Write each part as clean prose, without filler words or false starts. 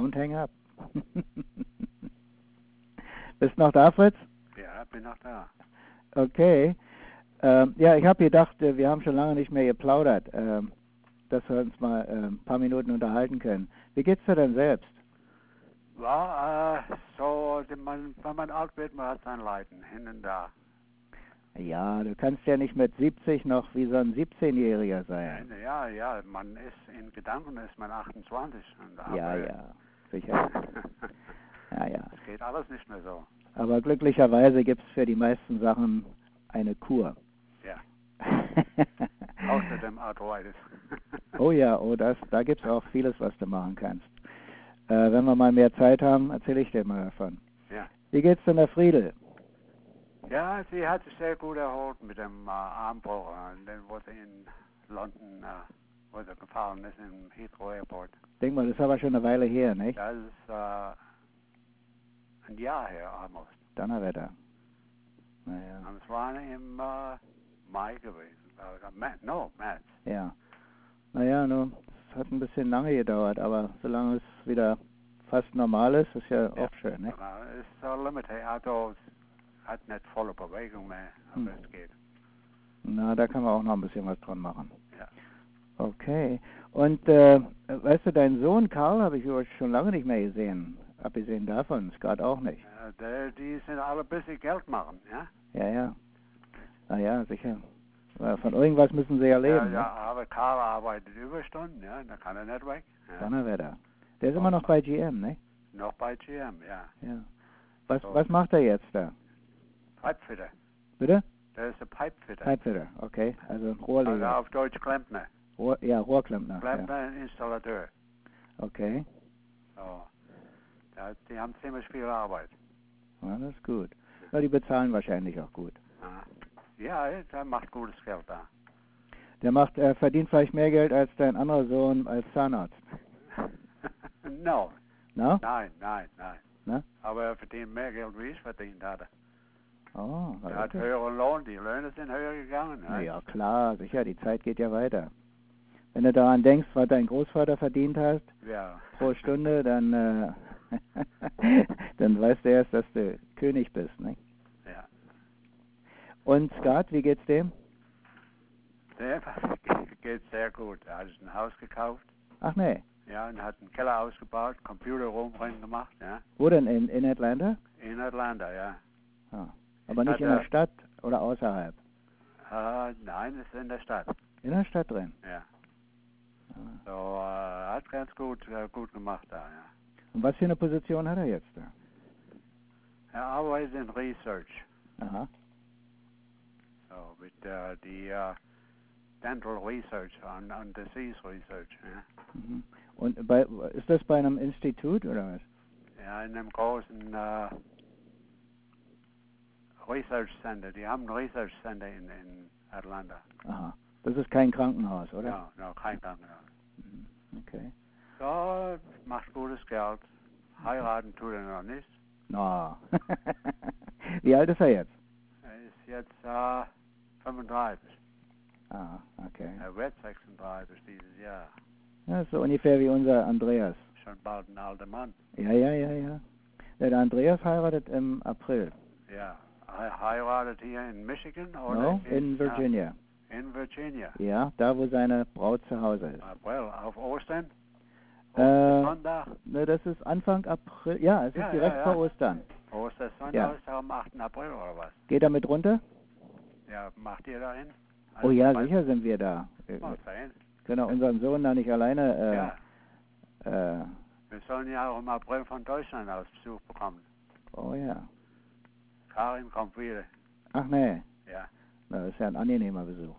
Don't hang up. Bist noch da, Fritz? Ja, bin noch da. Okay. Ja, ich habe gedacht, wir haben schon lange nicht mehr geplaudert, dass wir uns mal ein paar Minuten unterhalten können. Wie geht's dir denn selbst? Ja, so, wenn man alt wird, man hat sein Leiden, hin und da. Ja, du kannst ja nicht mit 70 noch wie so ein 17-Jähriger sein. Ja, man ist, in Gedanken ist man 28. Ja, sicher. Ja. Es geht alles nicht mehr so. Aber glücklicherweise gibt es für die meisten Sachen eine Kur. Ja. Außer dem Arthritis. Oh ja, da gibt es auch vieles, was du machen kannst. Wenn wir mal mehr Zeit haben, erzähle ich dir mal davon. Ja. Wie geht's denn der Friedel? Ja, sie hat sich sehr gut erholt mit dem Armbruch. Den wurde in London gefallen ist im Heathrow Airport. Denk mal, das ist aber schon eine Weile her, nicht? Das ist ein Jahr her, almost. Donnerwetter. Naja. Und es war im Mai gewesen. März. Ja. Naja, es hat ein bisschen lange gedauert, aber solange es wieder fast normal ist, ist ja auch schön, ne? Es ist so limited, also es hat nicht volle Bewegung mehr, aber es geht. Na, da kann man auch noch ein bisschen was dran machen. Ja. Okay. Und weißt du, dein Sohn Karl habe ich schon lange nicht mehr gesehen. Abgesehen davon, Skat auch nicht. Die sind alle ein bisschen Geld machen, ja? Ja. Naja, sicher. Von irgendwas müssen sie ja leben. Ja, aber Karl arbeitet Überstunden, ja, da kann er nicht weg. Ja. Donnerwetter. Der ist immer noch bei GM, ne? Noch bei GM, ja. Was macht er jetzt da? Pipefitter. Bitte? Der ist ein Pipefitter. Pipefitter, okay. Also Rohrleger. Also auf Deutsch Klempner. Rohrklempner. Klempner und Installateur. Okay. So. Die haben ziemlich viel Arbeit. Ja, das ist gut. Ja, die bezahlen wahrscheinlich auch gut. Ja, der macht gutes Geld da. Der verdient vielleicht mehr Geld als dein anderer Sohn als Zahnarzt. No? Nein. Na? Aber er verdient mehr Geld, wie ich verdient hatte. Oh, Er hat höheren Lohn, die Löhne sind höher gegangen. Ne? Na ja, klar, sicher, die Zeit geht ja weiter. Wenn du daran denkst, was dein Großvater verdient hast, pro Stunde, dann weißt du erst, dass du König bist, ne? Ja. Und Skat, wie geht's dem? Der geht sehr gut. Er hat ein Haus gekauft. Ach nee. Ja, und hat einen Keller ausgebaut, Computerraum drin gemacht, ja. Wo denn? In Atlanta? In Atlanta, ja. Ah. Aber nicht in der Stadt oder außerhalb? Nein, es ist in der Stadt. In der Stadt drin? Ja. So, hat ganz gut gemacht da, ja. Und was für eine Position hat er jetzt da? Er arbeitet in Research. Aha. So, mit die Dental Research und Disease Research, ja. Mhm. Und ist das bei einem Institut oder was? Ja, in einem großen Research Center. Die haben ein Research Center in Atlanta. Aha. Das ist kein Krankenhaus, oder? No, kein Krankenhaus. Okay. So, macht gutes Geld. Heiraten tut er noch nicht. No. Wie alt ist er jetzt? Er ist jetzt 35. Ah, okay. Er wird 36 dieses Jahr. Ja, so ungefähr wie unser Andreas. Schon bald ein alter Mann. Ja. Der Andreas heiratet im April. Ja. Er heiratet hier in Michigan oder? No, in Virginia. In Virginia. Ja, da wo seine Braut zu Hause ist. Well, auf Ostern? Sonntag? Ne, das ist Anfang April. Ja, es ist direkt vor Ostern. Ostersonntag ist am 8. April oder was? Geht er mit runter? Ja, macht ihr da hin? Oh ja, sicher sind wir da. Können wir unseren Sohn da nicht alleine... wir sollen ja auch im April von Deutschland aus Besuch bekommen. Oh ja. Karin kommt wieder. Ach nee. Ja. Na, das ist ja ein angenehmer Besuch.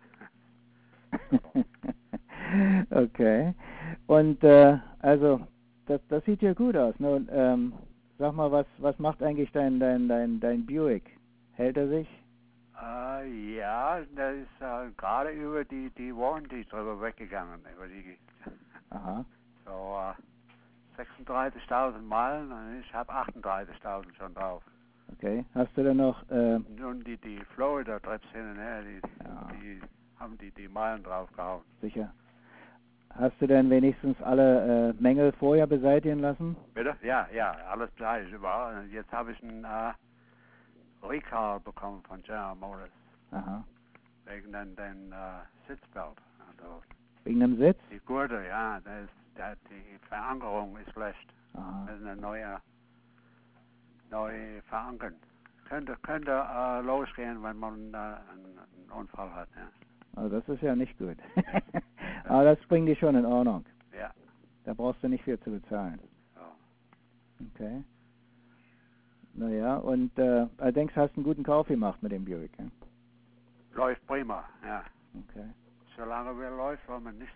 Okay. Und also, das sieht ja gut aus. Nun, sag mal, was macht eigentlich dein Buick? Hält er sich? Ja, der ist gerade über die Warranty drüber weggegangen. Über die, aha. So 36.000 Meilen und ich habe 38.000 schon drauf. Okay. Hast du denn noch... Nun, die Florida-Trips hin und her, die haben die Meilen draufgehauen. Sicher. Hast du denn wenigstens alle Mängel vorher beseitigen lassen? Bitte? Ja, ja, alles beseitigt überall. Jetzt habe ich einen Recall bekommen von General Motors. Aha. Wegen den Sitzbelt. Also Wegen dem Sitz? die Gurte, ja, die Verankerung ist schlecht. Aha. Das ist eine neue verankern. Könnte losgehen, wenn man einen Unfall hat. Ja. Also das ist ja nicht gut. Aber das bringt dich schon in Ordnung. Ja. Da brauchst du nicht viel zu bezahlen. So. Okay. Naja, und denkst, hast einen guten Kauf gemacht mit dem Buick, ja? Läuft prima, ja. Okay. Solange wir läuft, wollen wir nichts.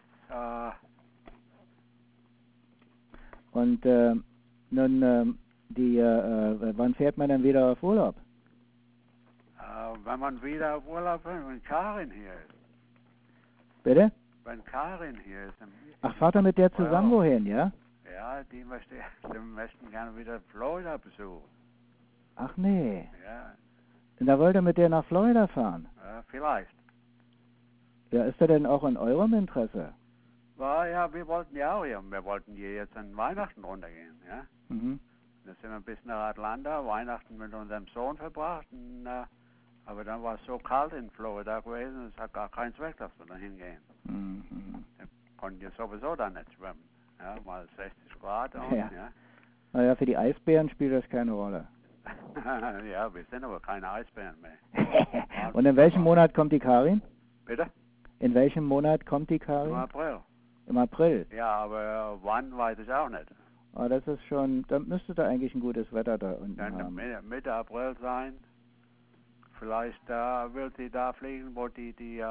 Und nun, wann fährt man dann wieder auf Urlaub? Wenn man wieder auf Urlaub will, wenn Karin hier ist. Bitte? Wenn Karin hier ist. Ach, fahrt ihr mit der zusammen wohin, ja? Ja, die möchten gerne wieder Florida besuchen. Ach nee. Ja. Und da wollt ihr mit der nach Florida fahren? Vielleicht. Ja, ist das denn auch in eurem Interesse? Ja, wir wollten ja auch hier. Wir wollten hier jetzt an Weihnachten runtergehen, ja. Mhm. Da sind wir bis nach Atlanta, Weihnachten mit unserem Sohn verbracht. Und, aber dann war es so kalt in Florida gewesen, es hat gar keinen Zweck, dass wir da hingehen. Mhm. Wir konnten ja sowieso da nicht schwimmen. Ja, mal 60 Grad und, Ja. ja. Naja, für die Eisbären spielt das keine Rolle. Ja, wir sind aber keine Eisbären mehr. Und in welchem Monat kommt die Karin? Bitte? In welchem Monat kommt die Karin? Im April. Im April? Ja, aber wann weiß ich auch nicht. Oh, das ist schon, dann müsste da eigentlich ein gutes Wetter da unten Dann haben. Mitte April sein. Vielleicht will sie da fliegen, wo die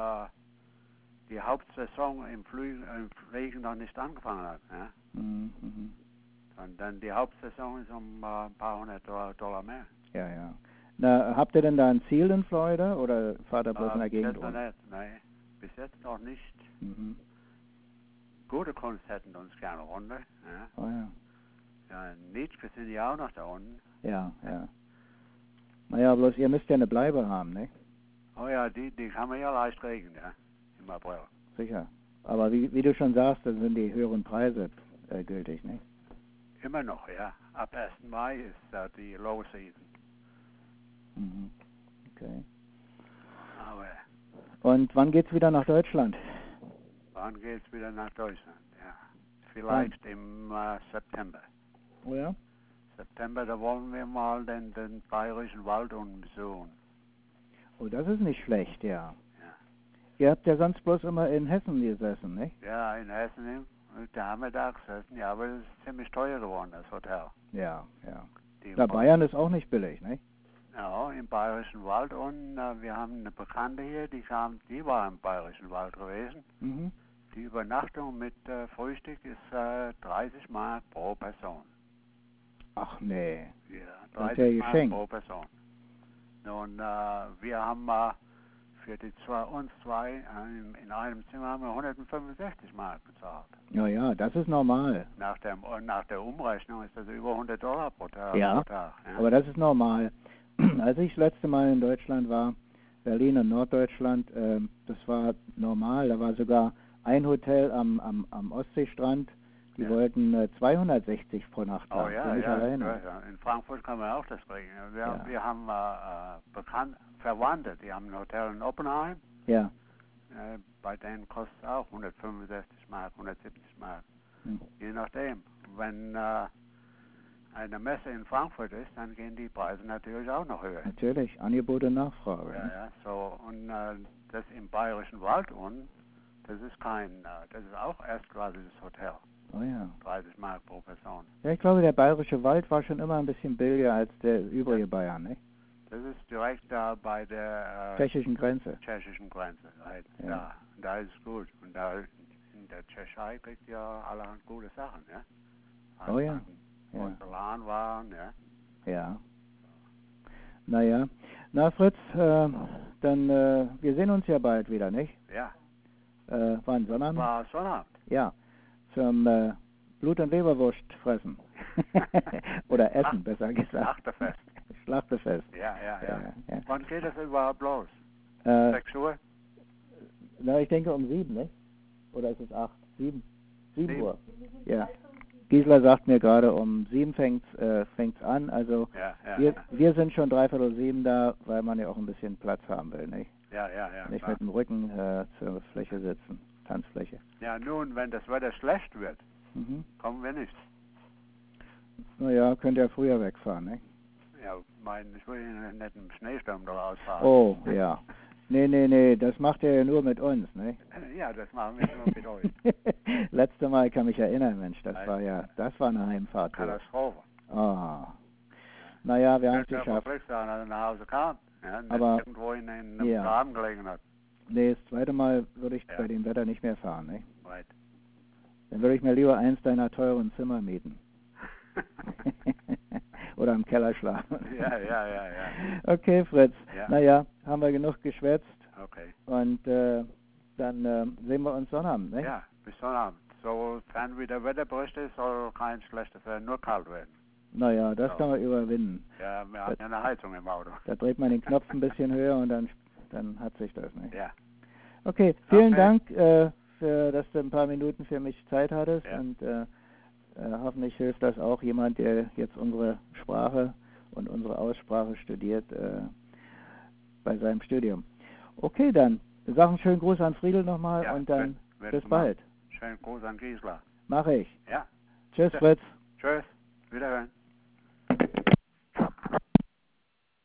Hauptsaison im Fliegen noch nicht angefangen hat. Ja? Mhm. Mhm. Und dann die Hauptsaison ist um ein paar $100 mehr. Ja, ja. Na, habt ihr denn da ein Ziel in Florida oder fahrt ihr bloß in der Gegend Bis jetzt rum? noch nicht, nein. Bis jetzt noch nicht. Mhm. Gute Kunst hätten uns gerne runter. Ja. Oh ja. Ja, Nietzsche sind ja auch noch da unten. Ja, ja. Naja, bloß ihr müsst ja eine Bleibe haben, ne? Oh ja, die kann man ja leicht regeln, ja, im April. Sicher. Aber wie du schon sagst, dann sind die höheren Preise gültig, ne? Immer noch, ja. Ab 1. Mai ist die Low Season. Mhm. Okay. Aber Und wann geht's wieder nach Deutschland? wann geht's wieder nach Deutschland? Ja, vielleicht im September. Oh ja? September, da wollen wir mal den Bayerischen Wald besuchen. Oh, das ist nicht schlecht, ja. Ja. Ihr habt ja sonst bloß immer in Hessen gesessen, nicht? Ja, in Hessen, da haben wir da gesessen. Ja, aber es ist ziemlich teuer geworden, das Hotel. Ja, ja. Die Na, Bayern ist auch nicht billig, nicht? Ja, im Bayerischen Wald. Und wir haben eine Bekannte hier, die war im Bayerischen Wald gewesen. Mhm. Die Übernachtung mit Frühstück ist 30 Mark pro Person. Ach nee. Ja, Das ist ja 30 Mark geschenkt. pro Person. Und wir haben für uns zwei in einem Zimmer haben wir 165 Mark bezahlt. Ja, ja, das ist normal. Nach der Umrechnung ist das über $100 pro Tag. Ja, Pro Tag, ja. aber das ist normal. Als ich das letzte Mal in Deutschland war, Berlin und Norddeutschland, das war normal. Da war sogar ein Hotel am Ostseestrand, die wollten 260 pro Nacht haben. Oh ja, für mich alleine. ja. In Frankfurt kann man auch das regeln. Wir haben Verwandte, die haben ein Hotel in Oppenheim. Ja. Bei denen kostet es auch 165 Mark, 170 Mark. Hm. Je nachdem. Wenn eine Messe in Frankfurt ist, dann gehen die Preise natürlich auch noch höher. Natürlich, Angebot und Nachfrage. Ja, Ne? ja, so. Und das im Bayerischen Wald unten, das ist auch erstklassiges Hotel. Oh ja. 30 Mark pro Person. Ja, ich glaube, der Bayerische Wald war schon immer ein bisschen billiger als der übrige Bayern, ne? Das ist direkt da bei der Tschechischen Grenze. tschechischen Grenze. Halt, Ja. da ist es gut. Und da in der Tschechei kriegt ihr allerhand gute Sachen, ja. Oh ja. Ja. Porzellanwaren, ja. Ja. Naja. Na Fritz, dann wir sehen uns ja bald wieder, nicht? Ja. Wann? Sonnabend? War Sonnabend. Ja. Zum Blut- und Leberwurst fressen. Oder essen, besser gesagt. Schlachterfest. Schlachterfest. Ja. Ja. Wann geht das überhaupt los? 6 6 Uhr? Na, ich denke um 7, nicht? Oder ist es 8? 7? 7 Uhr. Ja. Gisela sagt mir gerade, um 7 fängt's an. Also wir sind schon 6:45 da, weil man ja auch ein bisschen Platz haben will, nicht? Ja. Nicht klar. mit dem Rücken zur Fläche sitzen, Tanzfläche. Ja, nun, wenn das Wetter schlecht wird, kommen wir nicht. Naja, könnt ihr früher wegfahren, nicht? Ja, ich will nicht im Schneesturm da rausfahren. Oh, ja. Nee, das macht ihr ja nur mit uns, nicht? Ja, das machen wir nur mit euch. Letzte Mal kann mich erinnern, Mensch, das war eine Heimfahrt. Katastrophe. Ah. Naja, wir haben es Ich geschafft. dass er nach Hause kam. Ja, nicht Aber irgendwo in einem Graben gelegen hat. Nee, das zweite Mal würde ich bei dem Wetter nicht mehr fahren, nicht? Right. Dann würde ich mir lieber eins deiner teuren Zimmer mieten. Oder im Keller schlafen. Ja. Okay, Fritz. Ja. Naja, haben wir genug geschwätzt. Okay. Und dann sehen wir uns Sonnabend, nicht? Ja, bis Sonnabend. Sofern wie der Wetterbericht ist, soll kein schlechtes Wetter, nur kalt werden. Naja, das kann man überwinden. Ja, wir haben ja eine Heizung im Auto. Da dreht man den Knopf ein bisschen höher und dann hat sich das, nicht? Ja. Okay, vielen Dank, dass du ein paar Minuten für mich Zeit hattest und hoffentlich hilft das auch jemand, der jetzt unsere Sprache und unsere Aussprache studiert bei seinem Studium. Okay, dann sag einen schönen Gruß an Friedel nochmal und dann bis bald. Schönen Gruß an Gisela. Mache ich. Ja. Tschüss, Fritz. Tschüss. Wiederhören.